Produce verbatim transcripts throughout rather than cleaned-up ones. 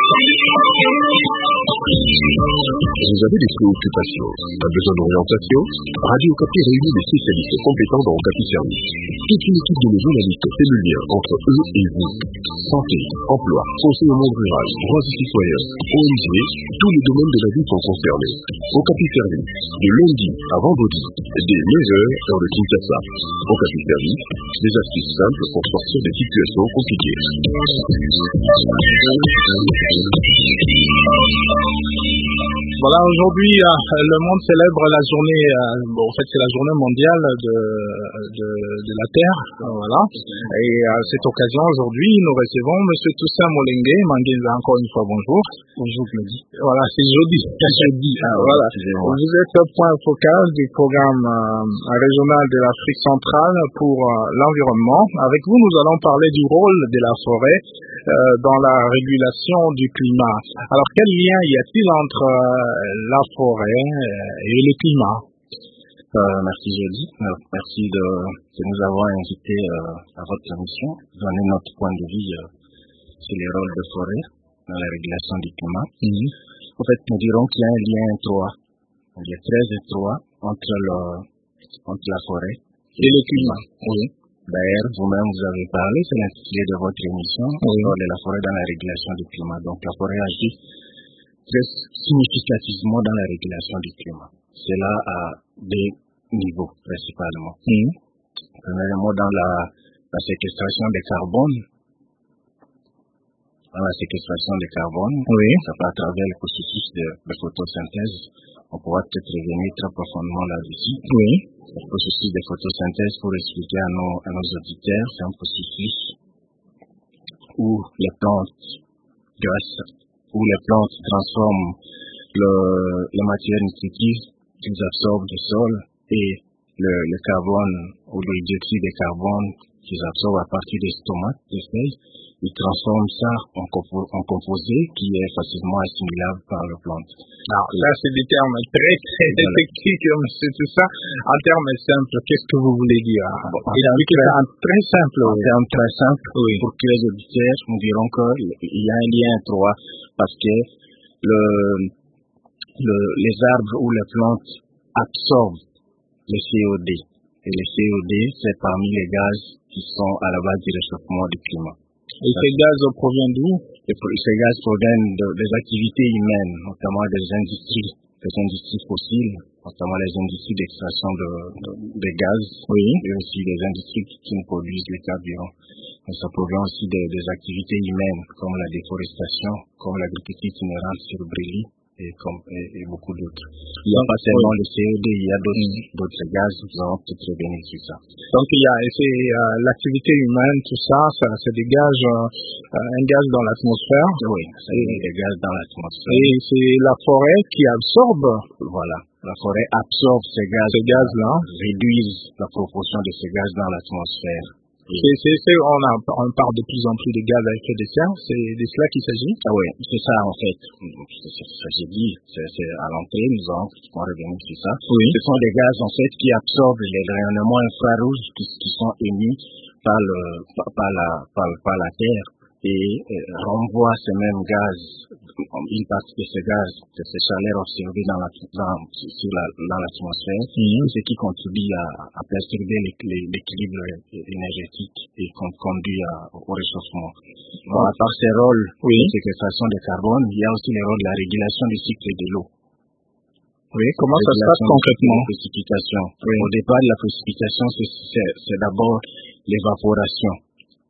Vous avez des préoccupations, un besoin d'orientation? Radio Okapi réunit des spécialistes compétents dans Okapi Service. Toute une équipe de nos journalistes fait le lien entre eux et vous. Santé, emploi, conseil au monde rural, droits et citoyens, O N G, tous les domaines de la vie sont concernés. Okapi Service, de lundi à vendredi, dès neuf heures, heure de Kinshasa. Okapi Service, des astuces simples pour sortir des situations compliquées. Voilà, aujourd'hui, euh, le monde célèbre la journée, euh, bon, en fait, c'est la journée mondiale de, de, de la Terre, euh, voilà. Et à cette occasion, aujourd'hui, nous recevons Monsieur Toussaint Molengue, Mangueza, encore une fois, bonjour. Bonjour, Claudie. Voilà, c'est jeudi. jeudi, ah, voilà. Vous êtes au point focal du programme euh, régional de l'Afrique centrale pour euh, l'environnement. Avec vous, nous allons parler du rôle de la forêt euh, dans la régulation du climat. Alors, quel lien y a-t-il entre euh, la forêt euh, et le climat? Euh, merci Jody, euh, merci de, de nous avoir invités euh, à votre émission, donner notre point de vue euh, sur les rôles de forêt dans la régulation du climat. Mm-hmm. En fait, nous dirons qu'il y a un lien étroit, un lien très étroit entre, le, entre la forêt et le climat. Oui. D'ailleurs, vous-même vous avez parlé, c'est l'intitulé de votre émission, oui. Le rôle de la forêt dans la régulation du climat. Donc la forêt agit très significativement dans la régulation du climat. C'est là à des niveaux, principalement. Mmh. Premièrement, dans la, la séquestration des carbone. Dans la séquestration des carbone, oui. Ça peut à travers le processus de, de photosynthèse. On pourra peut-être revenir très profondément là-dessus. Oui. Le processus de photosynthèse, pour expliquer à nos, à nos auditeurs, c'est un processus où les plantes, grâce où les plantes transforment le, les matières nutritives qu'ils absorbent du sol et le, le carbone ou le dioxyde de carbone qu'ils absorbent à partir des stomates, des feuilles, ils transforment ça en, compo en composé qui est facilement assimilable par les plantes. Alors, ça, c'est des termes très, très voilà. techniques, c'est tout ça. En termes simples, qu'est-ce que vous voulez dire? Bon, en Expliquez ça en très simple. En termes très simples, oui. Pour que les auditeurs, nous dirons qu'il y a un lien étroit parce que le, le, les arbres ou les plantes absorbent le C O D. Et le C O D, c'est parmi les gaz qui sont à la base du réchauffement du climat. Et ces gaz proviennent d'où? Ces gaz proviennent de, des activités humaines, notamment des industries, des industries fossiles, notamment les industries d'extraction de, de, de gaz, oui. Et aussi des industries qui, qui nous produisent les carburants. Mais ça provient aussi des, des activités humaines, comme la déforestation, comme l'agriculture itinérante sur Brély, et, comme, et, et beaucoup d'autres. Il n'y a pas seulement le C O D, il y a d'autres mmh. gaz, nous allons peut-être revenir sur ça. Donc il y a euh, l'activité humaine, tout ça, ça, ça dégage euh, un gaz dans l'atmosphère. Oui, ça dégage des gaz dans l'atmosphère. Et c'est la forêt qui absorbe. Voilà, la forêt absorbe ces gaz, ces gaz-là, réduise la proportion de ces gaz dans l'atmosphère. C'est, c'est, on, a, on parle de plus en plus de gaz à effet de serre, c'est de cela qu'il s'agit? Ah oui, c'est ça en fait. C'est ce que j'ai dit, c'est à l'entrée, nous allons revenir sur ça. Oui. Ce sont des gaz en fait qui absorbent les rayonnements infrarouges qui, qui sont émis par, le, par, par, la, par, par la Terre et euh, renvoient ces mêmes gaz, une partie de ces gaz, de ces chaleurs observées dans, la, dans, sur la, dans l'atmosphère, mmh. ce qui contribue à, à perturber l'équilibre énergétique et conduit à, au réchauffement. Bon, à part ces rôles oui. de séquestration de carbone, il y a aussi les rôles de la régulation du cycle de l'eau. Oui, comment ça se passe concrètement? La précipitation. Oui. Au départ de la précipitation, c'est d'abord l'évaporation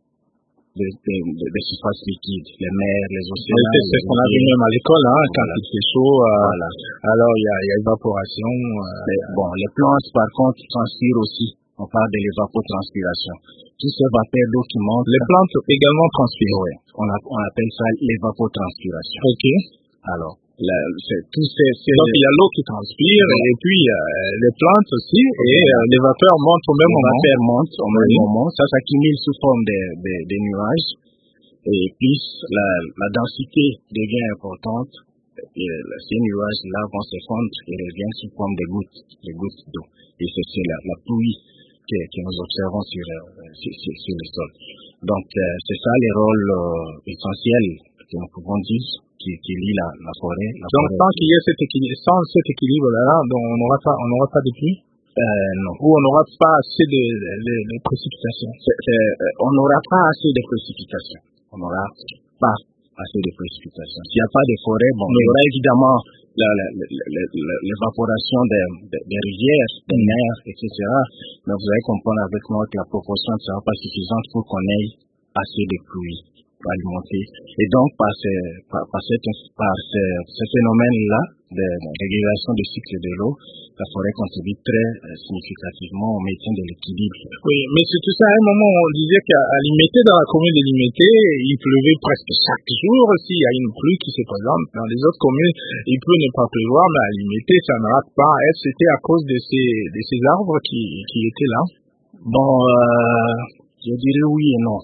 des, des, des surfaces liquides, les mers, les océans. Oui, c'est ce qu'on a vu même à l'école, hein, voilà. Quand il fait chaud, euh, voilà. Alors il y a, y a évaporation. Euh, Mais, bon, les plantes, par contre, transpirent aussi. On parle de l'évapotranspiration. Tout ce vapeur d'eau qui monte. Les plantes également transpirent. Oui, on, a, on appelle ça l'évapotranspiration. Ok. Alors, la, c'est, tout ces, ces, donc il y a l'eau qui transpire ouais. Et puis euh, les plantes aussi et euh, les vapeurs montent au même les moment. Les vapeurs montent au même oui. moment. Ça s'accumule sous forme de, de, de nuages et puis la, la densité devient importante. Et ces nuages-là vont se fondre et reviennent sous forme de gouttes, de gouttes d'eau. Et c'est, c'est la, la pluie que, que nous observons sur, euh, sur, sur, sur le sol. Donc, euh, c'est ça les rôles euh, essentiels que nous pouvons dire, qui, qui lie la, la forêt. La Donc, forêt. tant qu'il y a cet équilibre, sans cet équilibre-là, donc on n'aura pas, on n'aura pas de pluie? Euh, non. Ou on n'aura pas assez de, de, de précipitations? C'est, c'est, euh, on n'aura pas assez de précipitations. On n'aura pas assez de précipitations. S'il n'y a pas de forêt, bon, il y aura évidemment la, la, la, la, la, l'évaporation des, des, des rivières, des mers, et cetera. Mais vous allez comprendre avec moi que la proportion ne sera pas suffisante pour qu'on ait assez de pluie pour alimenter. Et donc, par ce, par, par cette, par ce, ce phénomène-là de, de régulation du cycle de l'eau, la forêt contribue très euh, significativement au maintien de l'équilibre. Oui, mais c'est tout ça. À un moment, on disait qu'à Limité, dans la commune de Limité, il pleuvait presque chaque jour. S'il y a une pluie qui se présente, dans les autres communes, il peut ne pas pleuvoir, mais à Limité, ça ne rate pas. Est-ce que c'était à cause de ces, de ces arbres qui, qui étaient là? Bon, euh, je dirais oui et non.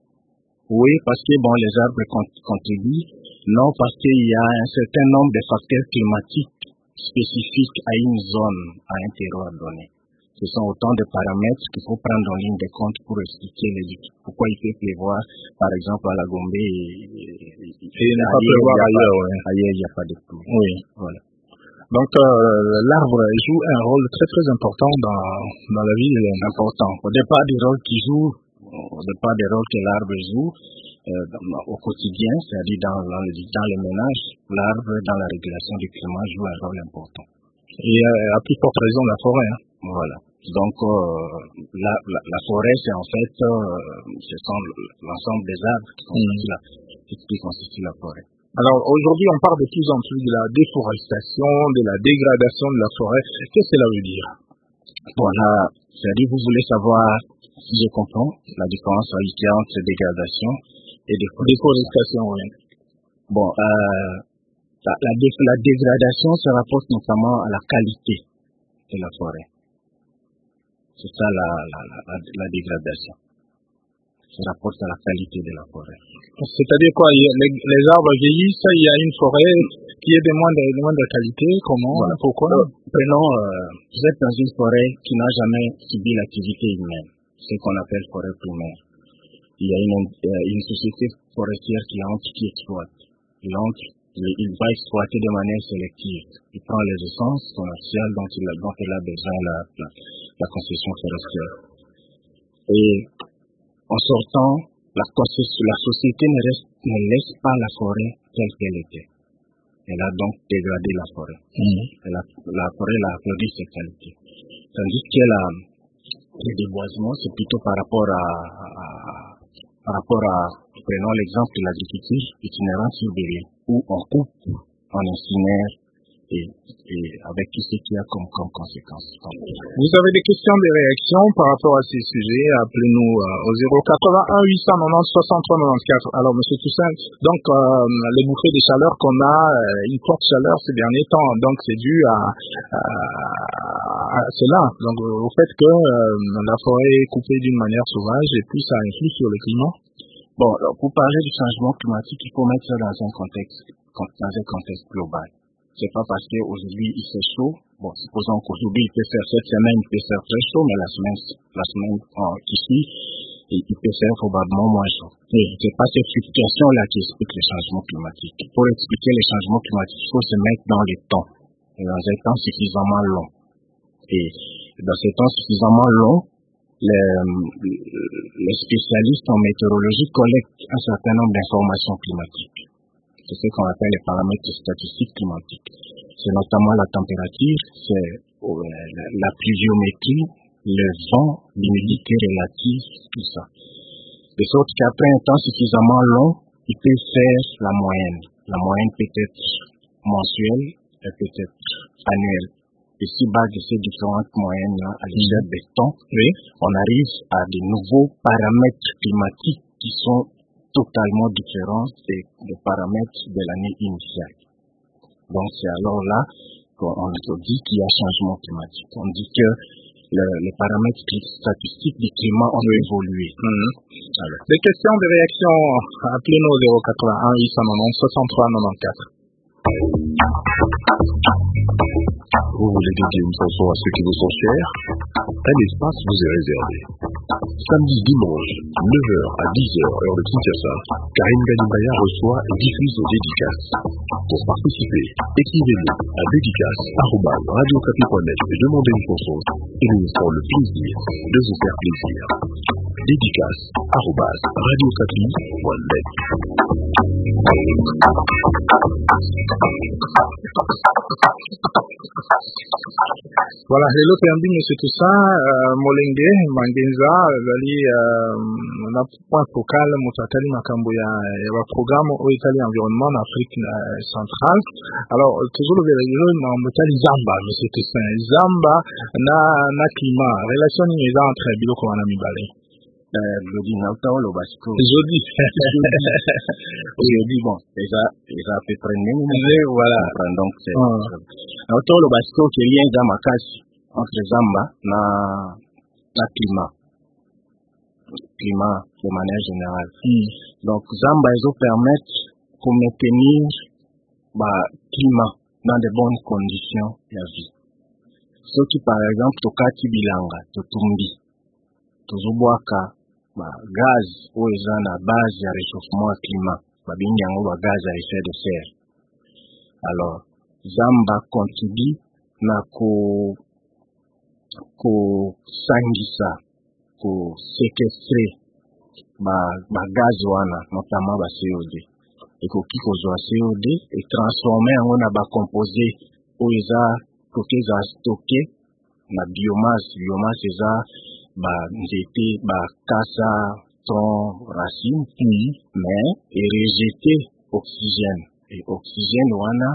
Oui, parce que bon, les arbres contribuent. Non, parce qu'il y a un certain nombre de facteurs climatiques spécifiques à une zone, à un terroir donné. Ce sont autant de paramètres qu'il faut prendre en ligne de compte pour expliquer les, pourquoi il peut pleuvoir, par exemple, à la Gombe et, et, et, et ne pas pleuvoir ailleurs. Ouais. Ailleurs, il n'y a pas de pluie. Oui. Voilà. Donc, euh, l'arbre joue un rôle très très important dans, dans la vie. Important. Au départ du rôle qu'il joue, au départ du rôle que l'arbre joue, euh, dans, au quotidien, c'est-à-dire dans, dans, le, dans le ménage, l'arbre, dans la régulation du climat, joue un rôle important. Et euh, à plus forte raison, la forêt. Hein. Voilà. Donc, euh, la, la, la forêt, c'est en fait, euh, ce sont l'ensemble des arbres qui constituent, mmh. la, qui constituent la forêt. Alors, aujourd'hui, on parle de plus en plus de la déforestation, de la dégradation de la forêt. Qu'est-ce que cela veut dire? Bon, là, c'est-à-dire, vous voulez savoir, si je comprends, la différence entre dégradation et déforestation. Oui. Bon, euh, la, la, dé, la dégradation se rapporte notamment à la qualité de la forêt. C'est ça la, la, la, la dégradation. Se rapporte à la qualité de la forêt. C'est-à-dire quoi? Les, les arbres vieillissent, il y a une forêt qui est de moindre, de moindre qualité. Comment? Voilà. Pourquoi? Euh, prenons, euh, vous êtes dans une forêt qui n'a jamais subi l'activité humaine, ce qu'on appelle forêt primaire. Il y a une, euh, une société forestière qui entre, qui exploite. Il entre, il, il va exploiter de manière sélective. Il prend les essences commerciales dont il a, dont il a besoin la, la, la concession forestière. Et en sortant, la, la société ne, reste, ne laisse pas la forêt telle qu'elle était. Elle a donc dégradé la forêt. Mmh. Elle a, la forêt a perdu ses qualités. Tandis que la, le déboisement, c'est plutôt par rapport à, à, par rapport à, prenons l'exemple de l'agriculture itinérante sur des lieux, où on coupe, on incinère, et, et avec tout ce qu'il y a comme, comme conséquence. Vous avez des questions, des réactions par rapport à ces sujets? Appelez-nous euh, au zéro quatre-vingt-un huit cent quatre-vingt-dix soixante-trois quatre-vingt-quatorze. Alors, Monsieur Toussaint, donc euh, les bouffées de chaleur qu'on a, euh, une forte chaleur ces derniers temps, donc c'est dû à, à, à cela. Donc, au fait que euh, la forêt est coupée d'une manière sauvage et puis ça influe sur le climat. Bon, alors, pour parler du changement climatique, il faut mettre ça dans un contexte, dans un contexte global. C'est pas parce qu'aujourd'hui il fait chaud, bon, supposons qu'aujourd'hui il peut faire cette semaine, il peut faire très chaud, mais la semaine, la semaine euh, qui suit, il peut faire probablement moins chaud. Et c'est pas cette fluctuation-là qui explique les changements climatiques. Pour expliquer les changements climatiques, il faut se mettre dans les temps, et dans un temps suffisamment long. Et dans ces temps suffisamment longs, les, les spécialistes en météorologie collectent un certain nombre d'informations climatiques. C'est ce qu'on appelle les paramètres statistiques climatiques. C'est notamment la température, c'est la pluviométrie, le vent, l'humidité relative, tout ça. De sorte qu'après un temps suffisamment long, il peut faire la moyenne. La moyenne peut être mensuelle et peut être annuelle. Et si bas de ces différentes moyennes-là, à l'échelle des temps, oui, on arrive à de nouveaux paramètres climatiques qui sont totalement différents des, des paramètres de l'année initiale. Donc c'est alors là qu'on dit qu'il y a changement climatique. On dit que le, les paramètres statistiques du climat ont oui. évolué. Mmh. Alors, des questions, des réactions, appelez-nous au zéro quatre-vingt-un huit cent quatre-vingt-dix soixante-trois quatre-vingt-quatorze. Vous voulez dédier une chanson à ceux qui vous sont chers? Un espace vous est réservé. Samedi, dimanche, neuf heures à dix heures, heure de Kinshasa, Karine Ganibaya reçoit et diffuse aux dédicaces. Pour participer, écrivez-nous à dédicace arobase radiocapi point net et demandez une chanson et nous nous ferons le plaisir de vous faire plaisir. Dédicace arobase radiocapi point net. Voilà, hello Kambi, monsieur Toussaint, euh, Molenge, Mangenza, Lali, euh, na point focal, Mousatali Makambo ya, ya programme au Italie environnement en Afrique euh, centrale. Alors, toujours le vélo, na Motali Zamba, monsieur Toussaint, Zamba, na, na climat, relation ni meza entre bilo kwa na mibale. Jeudi, Nautao, le Basco. Jeudi. Jeudi, bon, déjà, déjà à peu près même. Voilà. Donc, c'est, Nautao, le Basco, qui est lié dans ma case, entre Zamba, na, na climat. Climat, de manière générale. Mm. Donc, Zamba, ils ont permettre de maintenir, bah, climat dans de bonnes conditions de la vie. Ceux qui, par exemple, Tokati Bilanga, Totumbi, Tozubuaka, bah, gaz, ou ils ont la base de réchauffement climat, bah, bien, il y a un gaz à effet de serre. Alors, Zamba contribue na ko, ko sangisa, ko séquestrer, bah, bah, gaz wana, notamment, bah, C O deux. Et ko kiko zo C O deux, et transformer en on a bah, composé, ou ils ont, côté, ils ont stocké, na biomasse, biomasse, ils ont, bah, j'étais, bah, kasa, ton, racine, mm. mais, et rejeter oxygène. Et oxygène, wana,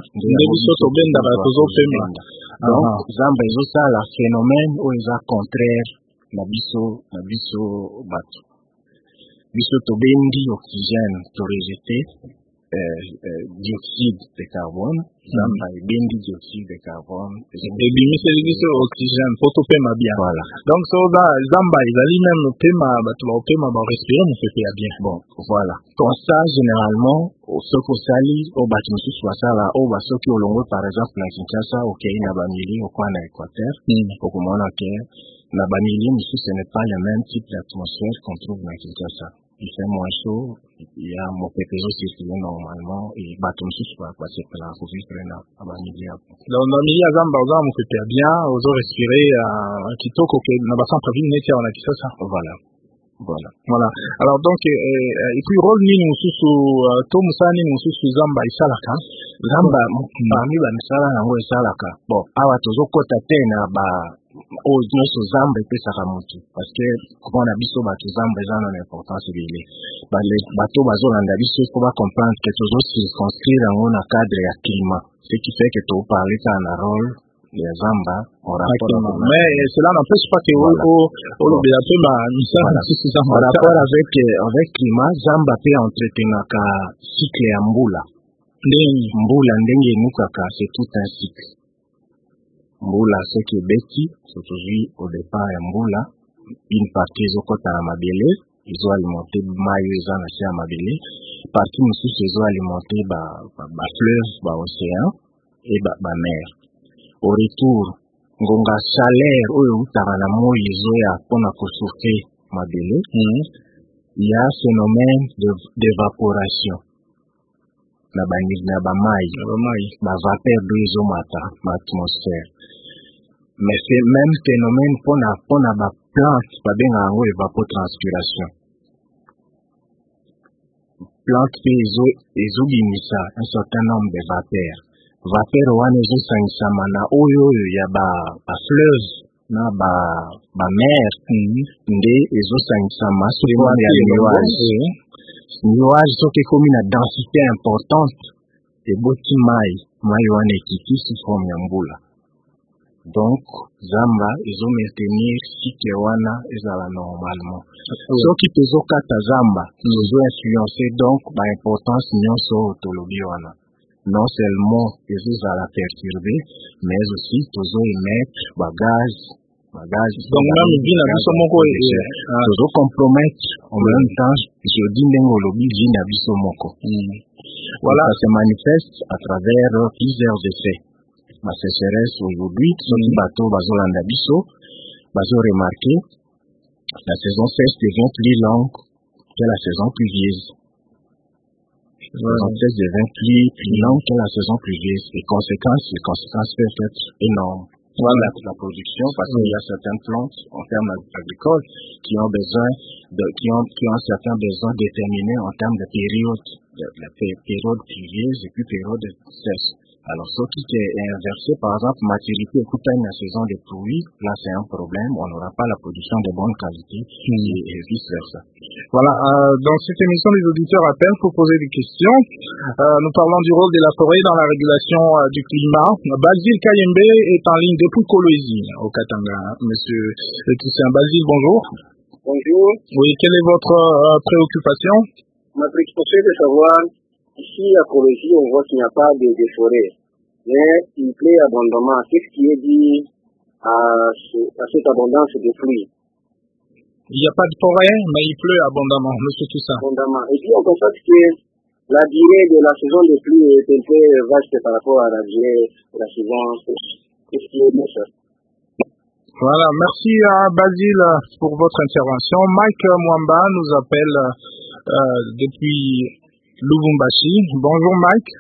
donc, zamba, ils ont ça, la phénomène, où ils ont contraire, la biso, la biso, bato. Biso, to bendi, oxygène, to rejeter, Euh, euh, dioxyde de carbone, zamba et bendi dioxyde de carbone. Et bien, c'est l'oxygène, photo pema bien. Voilà. Donc, ça, zamba, ils allaient même pema, bah, tu vas pema, bah, respirer, mais c'est bien. Bon, voilà. Comme ça, généralement, ce qu'on salit, au bâtiment, soit ça là, au bas, ceux qui ont longué, par exemple, dans Kinshasa, au Kenya, na Bamili, au coin d'Équateur, au commandant à Kenya, na Bamili, mais ce n'est pas le même type d'atmosphère qu'on trouve dans Kinshasa. Il fait moins chaud, il y a mon pépezo circulant normalement, et bateau soit passé par la Covid Rena, à Bamili. Donc, dans Bamili, à Zamba, on vous fait bien, on va respirer, un petit toque, ok, dans la centre-ville, on a dit ça. Voilà. Voilà. Voilà. Alors, donc, et, et puis, rôle ni nous sous, Tom Sani, nous sous Zamba, et Salaka. Zamba, parmi les misala, on est Salaka. Bon, awa, tozo kota tena, ba, o, noso Zamba, et puis Sakamutu. Parce que, comment on a biso, ba, to Zamba, ils ont une importance, il est. Ba, les bateaux, ba, zon, on a biso, il faut pas comprendre que tozo circonscrire en un cadre à climat. Ce qui fait que tu parles ça en rôle. Les Zamba, on rapport mais cela n'empêche pas que voilà. au, au, au, voilà. En rapport avec, avec climat, Zamba peut entretenir un cycle à Mboula. Mboula, c'est tout un cycle. Mboula, c'est que Betty, c'est aujourd'hui au départ à Mboula, une partie ils ont côté à Mabélé, ils ont alimenté Maïo, ils ont acheté à Mabélé, partie aussi ils ont alimenté ba fleuve, ba océan et ba mer. Au retour, ngonga chaleur oyo utaka na moyizo ya pona kosuke mabele, mm. Il y a un phénomène d'évaporation na ba na ba mai, ba vapeur d'eau mata ma atmosphère. Mais c'est même phénomène pona pona ba plante ba benga ngo évapotranspiration. Plante pe ezo ezo bimisa un certain nombre de vapeurs. Vapeur wana ezo sangisama na oyo oyo ya ba, ba fleuve na ba, ba mer mm-hmm. Nde ezo sangisama soki wana ya nuage nuage soki ekomi na densité importante eboti mai mai wana ekiti sous forme ya mbula. Donc Zamba ezo maintenir cycle wana ezala normalement. Okay. Soki tozokata Zamba mm-hmm. Ezo influencer donc ba importance nyonso tolobi wana. Non seulement les eaux à la perturber, mais aussi toujours émettre gaz, gaz. Donc même bien à Bissomoko et toujours compromettre en même temps. Je dis même au lobby bien à Bissomoko. Voilà, ça se manifeste à travers plusieurs effets. Ma sécheresse aujourd'hui, ce qui bateau bazo landa biso, bazo remarqué La saison sèche devient plus longue que la saison pluvieuse. La saison sèche devient plus, plus longue que la saison pluvieuse. Les conséquences, les conséquences peuvent être énormes. Voilà la, la production, parce qu'il y a certaines plantes en termes agricoles qui ont besoin de, qui ont, qui ont certains besoins déterminés en termes de période, de, de la période pluvieuse et puis période sèche. Alors, ce qui est inversé, par exemple, maturité écoutée la saison des pluies, là c'est un problème, on n'aura pas la production de bonne qualité mmh. et, et vice versa. Voilà, euh, dans cette émission, les auditeurs appellent pour poser des questions. Euh, nous parlons du rôle de la forêt dans la régulation euh, du climat. Basile Kayembe est en ligne depuis Kolwezi, au Katanga. Monsieur Toussaint Basile, bonjour. Bonjour. Oui, quelle est votre euh, préoccupation? Ma préoccupation est de savoir, ici à Kolwezi, on voit qu'il n'y a pas de, de forêt. Mais il pleut abondamment. Qu'est-ce qui est dit à, ce, à cette abondance de pluie? Il n'y a pas de forêt, mais il pleut abondamment, monsieur Toussaint. Abondamment. Et puis on constate que la durée de la saison de pluie est un peu vaste par rapport à la durée de la saison. Qu'est-ce qui est dit ça? Voilà, merci à Basile pour votre intervention. Mike Mwamba nous appelle euh, depuis Lubumbashi. Bonjour Mike.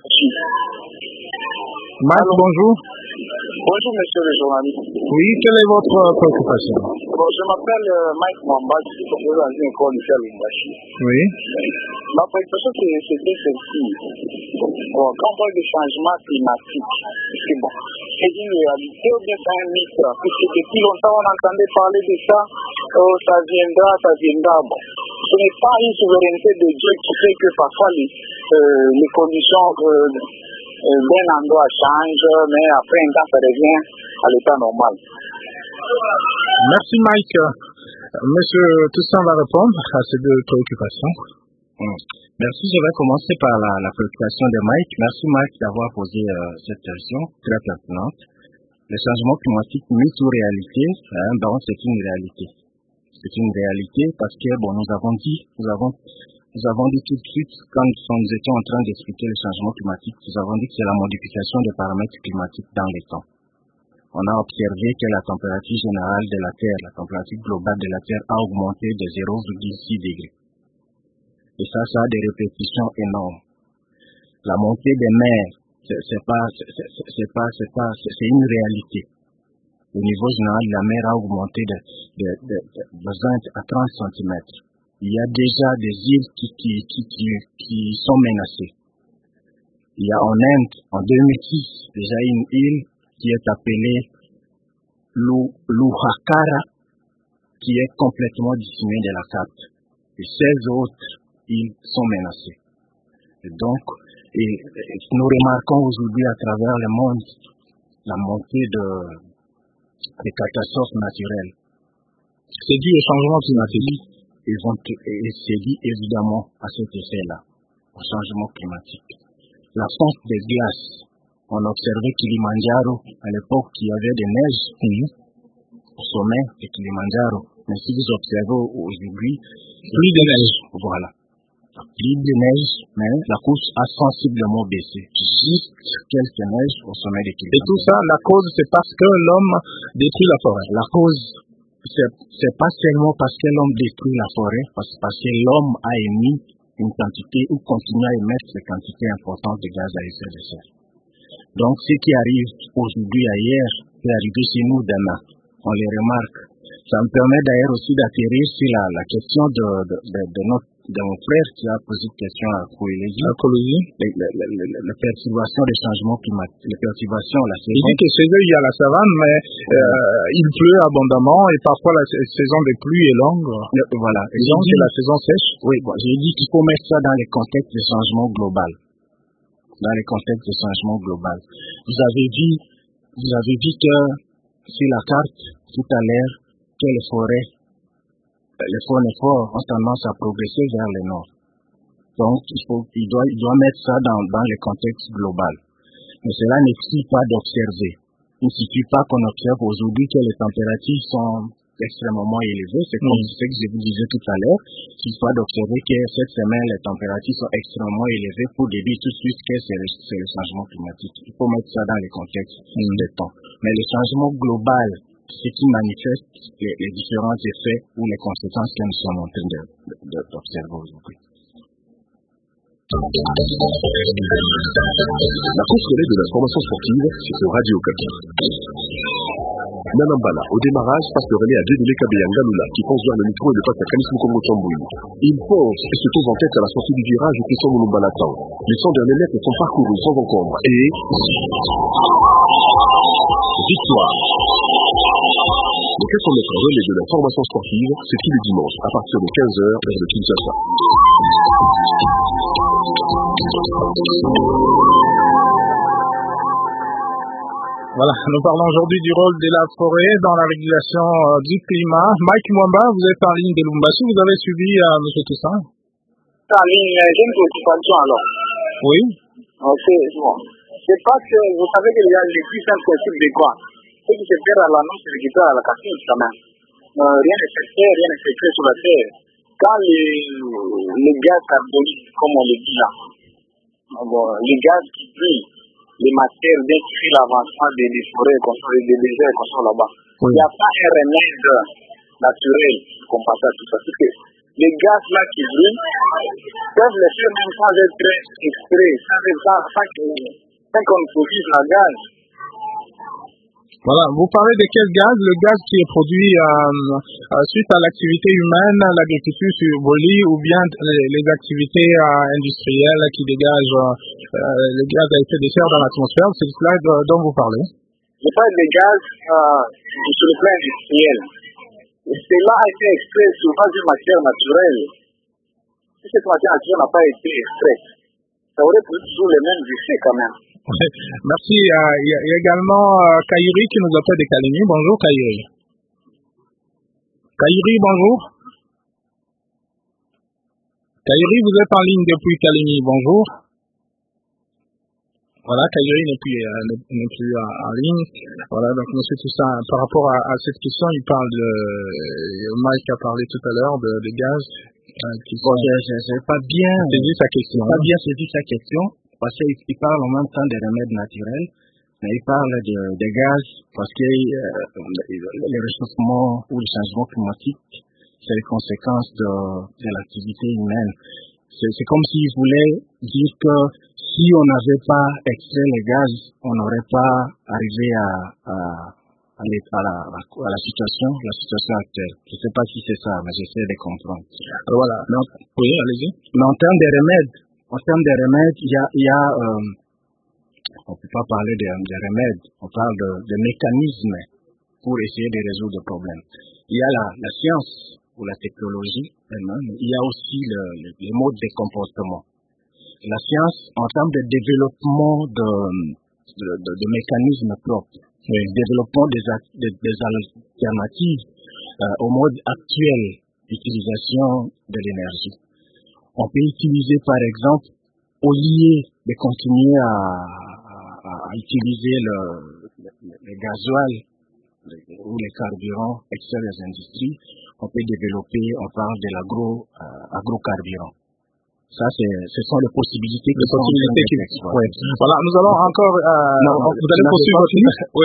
Mike, Allô. bonjour. Bonjour, monsieur le journaliste. Oui, quelle est votre préoccupation? Bon, je m'appelle euh, Mike Mwamba, je suis professeur dans une école ici à Lubumbashi. Oui. Ma préoccupation, c'était celle-ci. Bon, quand on parle de changement climatique, c'est bon. C'est une réalité ou bien c'est un mythe? Puisque depuis longtemps, on entendait parler de ça. Oh, ça viendra, ça viendra. Bon. Ce n'est pas une souveraineté de Dieu qui fait que parfois les, euh, les conditions euh, d'un endroit changent, mais après un temps, ça revient à l'état normal. Merci Mike. Monsieur Toussaint va répondre à ces deux préoccupations. Mmh. Merci, je vais commencer par la, la préoccupation de Mike. Merci Mike d'avoir posé euh, cette question très pertinente. Le changement climatique, mythe ou réalité, hein, bon, c'est une réalité. C'est une réalité parce que, bon, nous avons dit, nous avons, nous avons dit tout de suite, quand nous étions en train d'expliquer le changement climatique, nous avons dit que c'est la modification des paramètres climatiques dans les temps. On a observé que la température générale de la Terre, la température globale de la Terre a augmenté de zéro virgule six degrés. Et ça, ça a des répétitions énormes. La montée des mers, c'est, c'est pas, c'est, c'est, c'est pas, c'est pas, c'est, c'est une réalité. Au niveau général, la mer a augmenté de, de, de, de, de vingt à trente centimètres. Il y a déjà des îles qui, qui, qui, qui, qui sont menacées. Il y a en Inde, en deux mille six, déjà une île qui est appelée Lohakara, qui est complètement dissimulée de la carte. Et seize autres îles sont menacées. Et donc, et, et nous remarquons aujourd'hui à travers le monde la montée de, des catastrophes naturelles. C'est dû au changement climatique. Et c'est dû évidemment à cet effet-là, au changement climatique. La fonte des glaces. On observait Kilimandjaro à l'époque qu'il y avait des neiges mmh. au sommet de Kilimandjaro. Mais si vous observez aujourd'hui, plus de neige. Voilà. Plus de neige, mais la couche a sensiblement baissé. Juste quelques neiges au sommet de Kilimandjaro. Et tout ça, la cause, c'est parce que l'homme détruit la forêt. La cause, c'est, c'est pas seulement parce que l'homme détruit la forêt, parce, parce que l'homme a émis une quantité ou continue à émettre des quantités importantes de gaz à effet de serre. Donc, ce qui arrive aujourd'hui ailleurs peut arriver chez nous demain. On les remarque. Ça me permet d'ailleurs aussi d'atterrir sur la, la question de, de, de, de, notre, de mon frère qui a posé une question à Kolwezi. À Kolwezi. Les, les, les, les perturbations des changements climatiques. Les perturbations, la saison. Il dit que chez eux, il y a la savane, mais euh, il pleut abondamment et parfois la saison des pluies est longue. Voilà. Et donc, c'est la saison sèche. Oui, bon, j'ai dit qu'il faut mettre ça dans les contextes de changement global. Dans les contextes de changement global. Vous avez vu, vous avez vu que sur la carte, tout à l'heure, que les forêts, les forêts forts ont tendance à progresser vers le nord. Donc, il faut, il doit, il doit mettre ça dans, dans le contexte global. Mais cela ne suffit pas d'observer. Il ne suffit pas qu'on observe aujourd'hui que les températures sont extrêmement élevées. C'est comme mmh. ce que je vous disais tout à l'heure. Il suffit pas d'observer que cette semaine, les températures sont extrêmement élevées pour dire tout de suite que c'est le, c'est le changement climatique. Il faut mettre ça dans le contexte mmh. des temps. Mais le changement global ce qui manifeste les, les différents effets ou les conséquences que nous sommes en train de, de, de, d'observer aujourd'hui. La course relais de l'information sportive, c'est sur Radio Okapi. Nanambala, au démarrage, passe le relais à Dieudonné Kabeyanga Lula, qui pense vers le micro et le passe à Kanis Mukongo Tambouy. Il pense et se trouve en tête à la sortie du virage où Christian Mouloumbala attend. Les cent derniers mètres sont parcourus sans encombre et... victoire. Le quatre cents mètres relais de l'information sportive, c'est tous les dimanches à partir de quinze heures heure de Kinshasa. Voilà, nous parlons aujourd'hui du rôle de la forêt dans la régulation euh, du climat. Mike Mwamba, vous êtes en ligne de Lubumbashi, vous avez suivi euh, M. Toussaint? En ligne, j'ai une préoccupation alors. Oui. Okay, bon. C'est parce que vous savez qu'il y a les plus simples principes de quoi? Ce qui se perd à l'annonce et qui perd à la cassine, quand même. Euh, rien n'est secret, rien n'est secret sur la terre. Quand les, les gaz carboniques, comme on le dit là, bon, les gaz qui brillent, les matières d'inscrire l'avancement des, des forêts, des déserts qu'on soit là-bas. Oui. Il n'y a pas un remède naturel pour combattre tout ça. Parce que les gaz là qui brillent peuvent les faire même sans être extraits, sans, sans, sans, sans qu'on produise la gaz. Voilà, vous parlez de quel gaz? Le gaz qui est produit euh, euh, suite à l'activité humaine, l'agriculture survolée ou bien les, les activités euh, industrielles qui dégagent euh, les gaz à effet de serre dans l'atmosphère, c'est cela dont vous parlez? Je parle des gaz euh, sur le plan industriel. Cela a été extrait sur base d'une matière naturelle. Si cette matière naturelle n'a pas été extraite, ça aurait toujours les mêmes effets quand même. Merci. Il euh, y, y a également euh, Kayuri qui nous appelle de Kalimi. Bonjour Kayuri. Kayuri, bonjour. Kayuri, vous êtes en ligne depuis Kalimi. Bonjour. Voilà, Kayuri n'est plus, euh, n'est plus en, en ligne. Voilà, donc monsieur Toussaint, par rapport à, à cette question, il parle de... Euh, Mike a parlé tout à l'heure de, de gaz. Euh, qui bon, je n'ai pas bien saisi sa question. Pas bien saisi sa question. Parce qu'il parle en même temps des remèdes naturels, mais il parle de, de gaz parce que euh, le réchauffement ou le changement climatique, c'est les conséquences de, de l'activité humaine. C'est, c'est comme s'il voulait dire que si on n'avait pas extrait les gaz, on n'aurait pas arrivé à, à, à, à, la, à la situation, la situation actuelle. Je ne sais pas si c'est ça, mais j'essaie de comprendre. Alors voilà. Donc, oui, allez-y. Mais en termes de remèdes, En termes de remèdes, il y a, il y a euh, on ne peut pas parler de, de remèdes, on parle de, de mécanismes pour essayer de résoudre le problème. Il y a la, la science ou la technologie elle-même, il y a aussi le, le, les modes de comportement. La science, en termes de développement de, de, de, de mécanismes propres, le développement des, des, des alternatives euh, au mode actuel d'utilisation de l'énergie. On peut utiliser, par exemple, au lieu de continuer à, à, à utiliser le, le, le gasoil le, ou les carburants extraits des industries, on peut développer, on parle de l'agro, euh, agrocarburant. Ça, c'est, ce sont les possibilités qui les sont possibilités qui ouais. Voilà, nous allons encore, euh, non, non, vous allez poursuivre votre liste. Oui,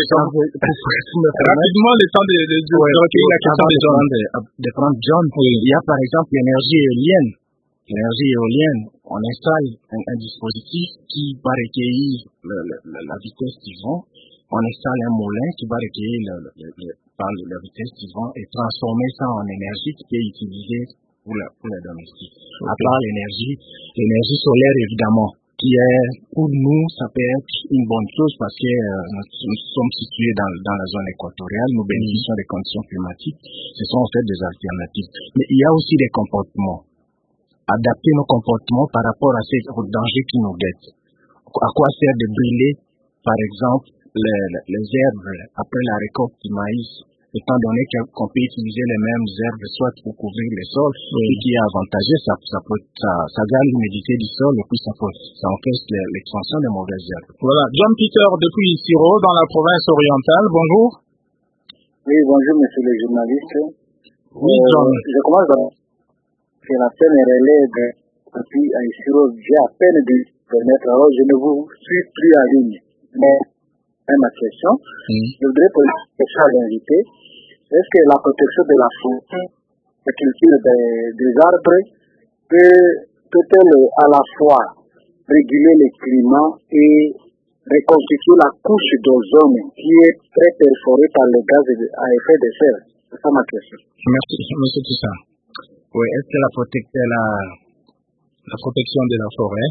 rapidement, le temps de, de, de, ouais, de recueillir la question de John. De, de prendre John, oui. Il y a par exemple l'énergie éolienne. L'énergie éolienne, on installe un, un dispositif qui va recueillir le, le, le, la vitesse du vent. On installe un moulin qui va recueillir le, le, le, par la vitesse du vent et transformer ça en énergie qui est utilisée pour, la, pour les domestiques. Okay. À part l'énergie, l'énergie solaire évidemment, qui est, pour nous, ça peut être une bonne chose parce que euh, nous, nous sommes situés dans, dans la zone équatoriale, nous bénéficions des conditions climatiques. Ce sont en fait des alternatives. Mais il y a aussi des comportements. Adapter nos comportements par rapport à ces dangers qui nous guettent. À quoi sert de brûler, par exemple, les, les herbes après la récolte du maïs, étant donné qu'on peut utiliser les mêmes herbes soit pour couvrir les sols, oui. Ce qui est avantageux, ça, ça, peut, ça, ça gagne l'humidité du sol et puis ça, peut, ça empêche l'expansion des mauvaises herbes. Voilà, John Peter depuis Siro, dans la province orientale, bonjour. Oui, bonjour monsieur le journaliste. Oui, John. Euh, je commence à... C'est la peine relève depuis à Siro, j'ai à peine de permettre, alors je ne vous suis plus à ligne. Mais est ma question. Mm. Je voudrais poser une question à l'invité. Est-ce que la protection de la forêt, la culture des, des arbres, peut, peut-elle à la fois réguler le climat et reconstituer la couche d'ozone qui est très perforée par les gaz à effet de serre? C'est ça ma question. Merci, monsieur Toussaint. Oui, est-ce que la protection, la, la protection de la forêt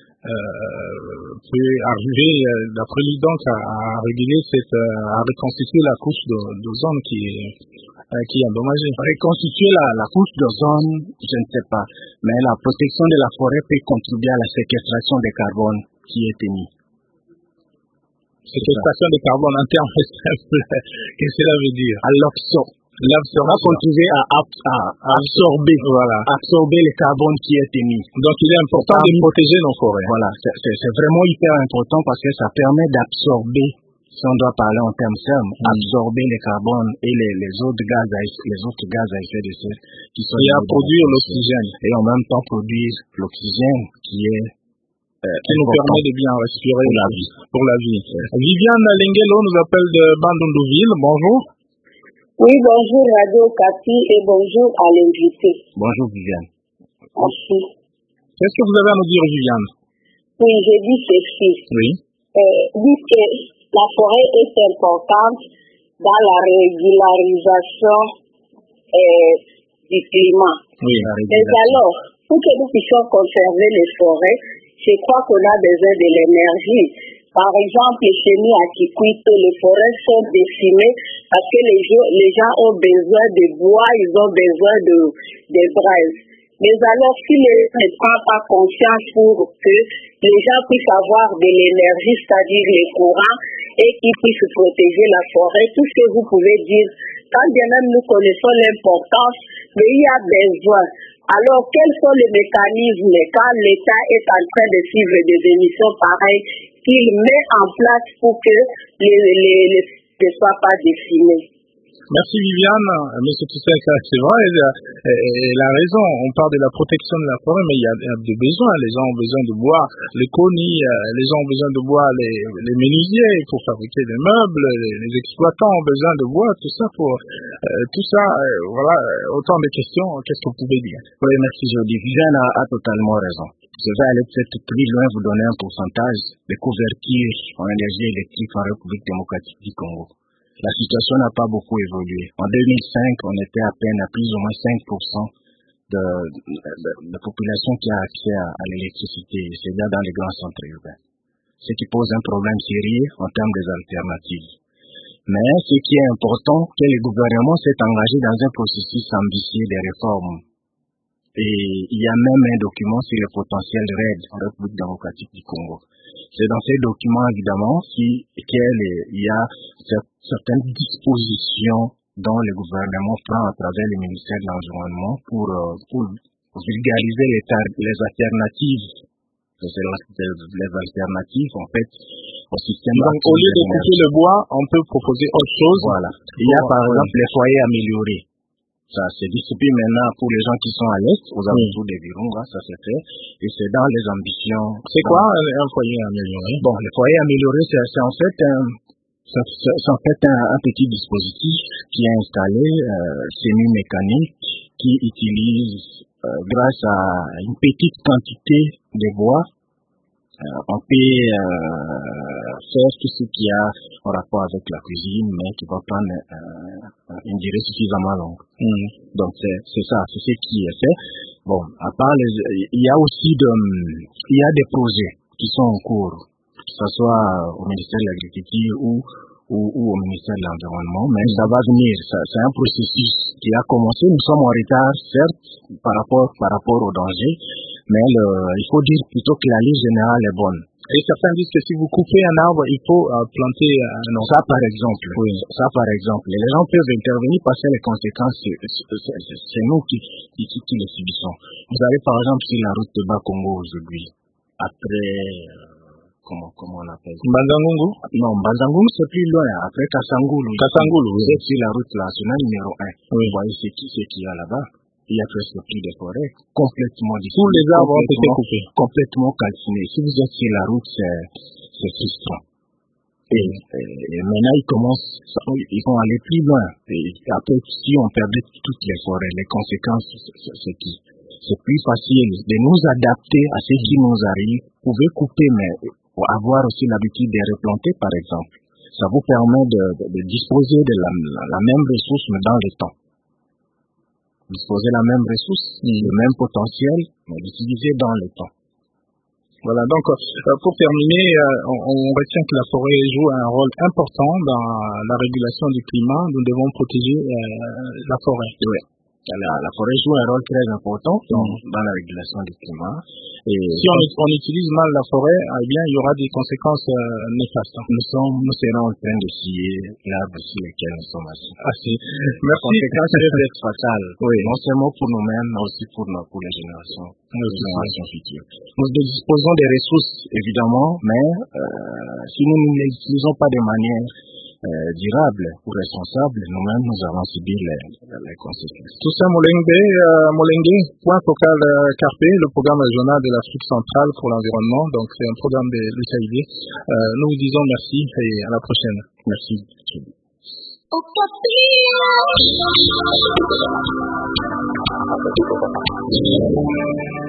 euh, peut arriver, euh, d'après lui donc, à, à réguler cette, euh, à reconstituer la couche d'ozone qui est, euh, qui est endommagée? Reconstituer la, la couche d'ozone, je ne sais pas, mais la protection de la forêt peut contribuer à la séquestration de carbone qui est émise. Séquestration de carbone en termes simples, qu'est-ce que cela veut dire? À l'absorption. L'absorption. Va contribuer à, à, à absorber, voilà, absorber le carbone qui est émis. Donc il est important de protéger nos forêts. Voilà, c'est, c'est, c'est vraiment hyper important parce que ça permet d'absorber, si on doit parler en termes simples, mm. absorber le carbone et les, les autres gaz à les autres gaz à effet de serre qui sont et à produire l'oxygène. Et en même temps produire l'oxygène qui est Euh, qui nous permet de bien respirer pour la vie. Pour la vie. Ouais. Viviane Lengelo nous appelle de Bandundouville. Bonjour. Oui, bonjour Radio Okapi et bonjour à l'invité. Bonjour Viviane. Merci. Qu'est-ce que vous avez à nous dire, Viviane? Oui, j'ai dit ceci. Oui. Euh, dit que la forêt est importante dans la régularisation euh, du climat. Oui. Mais alors, pour que nous puissions conserver les forêts, je crois qu'on a besoin de l'énergie. Par exemple, chez nous à Kikwito, les forêts sont décimées parce que les gens, les gens ont besoin de bois, ils ont besoin de, de braises. Mais alors, si les gens ne prennent pas conscience pour que les gens puissent avoir de l'énergie, c'est-à-dire les courants, et qu'ils puissent protéger la forêt, tout ce que vous pouvez dire, quand bien même nous connaissons l'importance, mais il y a besoin. Alors, quels sont les mécanismes quand l'État est en train de suivre des émissions pareilles qu'il met en place pour que les, les, les ne soient pas décimés? Merci Viviane. Monsieur Toussaint, c'est vrai, elle a raison. On parle de la protection de la forêt, mais il y a des besoins. Les gens ont besoin de bois, les conis, les gens ont besoin de bois, les, les menuisiers pour fabriquer des meubles, les, les exploitants ont besoin de bois, tout ça pour euh, tout ça. Euh, voilà, autant de questions. Qu'est-ce que vous pouvez dire? Oui, merci Jody. Viviane a, a totalement raison. Je vais aller peut-être plus loin, vous donner un pourcentage de couverture en énergie électrique en République démocratique du Congo. La situation n'a pas beaucoup évolué. En deux mille cinq, on était à peine à plus ou moins cinq pour cent de, de, de la population qui a accès à, à l'électricité, c'est-à-dire dans les grands centres urbains. Ce qui pose un problème sérieux en termes des alternatives. Mais ce qui est important, c'est que le gouvernement s'est engagé dans un processus ambitieux de réforme. Et il y a même un document sur le potentiel R E D en République démocratique du Congo. C'est dans ces documents, évidemment, qu'il y a certaines dispositions dont le gouvernement prend à travers le ministère de l'Environnement pour, pour vulgariser les, les alternatives. Les alternatives, en fait, au système. Donc, au lieu de couper le bois, on peut proposer autre chose. Voilà. Il y a, par exemple, les foyers améliorés. Ça s'est distribué maintenant pour les gens qui sont à l'Est, aux alentours des Virunga, ça s'est fait. Et c'est dans les ambitions. C'est quoi un, un foyer amélioré? Bon, le foyer amélioré, c'est, c'est en fait un, c'est, c'est en fait un, un petit dispositif qui est installé, euh, semi-mécanique, qui utilise, euh, grâce à une petite quantité de bois, Euh, on peut euh, faire tout ce qui a en rapport avec la cuisine, mais qui va prendre euh, une durée suffisamment longue. Mmh. Donc c'est, c'est ça, c'est ce qui est fait. Bon, à part les, il y a aussi de, il y a des projets qui sont en cours, que ce soit au ministère de l'Agriculture ou, ou, ou au ministère de l'Environnement, mais mmh. ça va venir. Ça, c'est un processus qui a commencé. Nous sommes en retard, certes, par rapport, par rapport au danger. Mais le, il faut dire plutôt que la ligne générale est bonne. Et certains disent que si vous coupez un arbre, il faut euh, planter un autre. Ça par exemple, oui. Ça par exemple. Et les gens peuvent intervenir parce que les conséquences, c'est, c'est, c'est, c'est nous qui, qui, qui, qui les subissons. Vous avez par exemple sur la route de Bas-Congo aujourd'hui, après, euh, comment, comment on appelle ça? Mbanzangungu? Non, Mbanzangungu c'est plus loin, après Kassangoulou. Kassangoulou, oui. C'est sur la route nationale numéro un. Oui. Vous voyez ce qui, ce qu'il y a là-bas. Il y a presque plus de forêts, complètement disparues. Tous les arbres ont été coupés. Complètement calcinés. Si vous êtes sur la route, c'est, c'est frustrant. Et, et, et maintenant, ils commencent, ils vont aller plus loin. Et après, si on perdait toutes les forêts, les conséquences, c'est qui? C'est plus facile de nous adapter à ce qui nous arrive. Vous pouvez couper, mais avoir aussi l'habitude de replanter, par exemple. Ça vous permet de, de, de disposer de la, la, la même ressource, mais dans le temps. Disposer la même ressource, le même potentiel, mais l'utiliser dans le temps. Voilà, donc euh, pour terminer, euh, on, on retient que la forêt joue un rôle important dans la régulation du climat. Nous devons protéger euh, la forêt. Oui. La, la forêt joue un rôle très important dans, dans la régulation du climat. Et si on, on utilise mal la forêt, eh bien, il y aura des conséquences euh, néfastes. Nous sommes, nous serons en train de scier l'arbre sur lequel nous sommes assis. Ah, si. Merci. Les conséquences peuvent être fatales. Oui. Non seulement pour nous-mêmes, mais aussi pour, nos, pour les générations, les générations futures. Nous disposons des ressources, évidemment, mais euh, si nous ne les utilisons pas de manière Euh, durable ou responsable, nous-mêmes nous avons subi les, les conséquences. Toussaint Molenge, euh, Molenge, point focal euh, CARPE, le programme régional de l'Afrique centrale pour l'environnement, donc c'est un programme de l'U S A I D. Euh, nous vous disons merci et à la prochaine. Merci. Au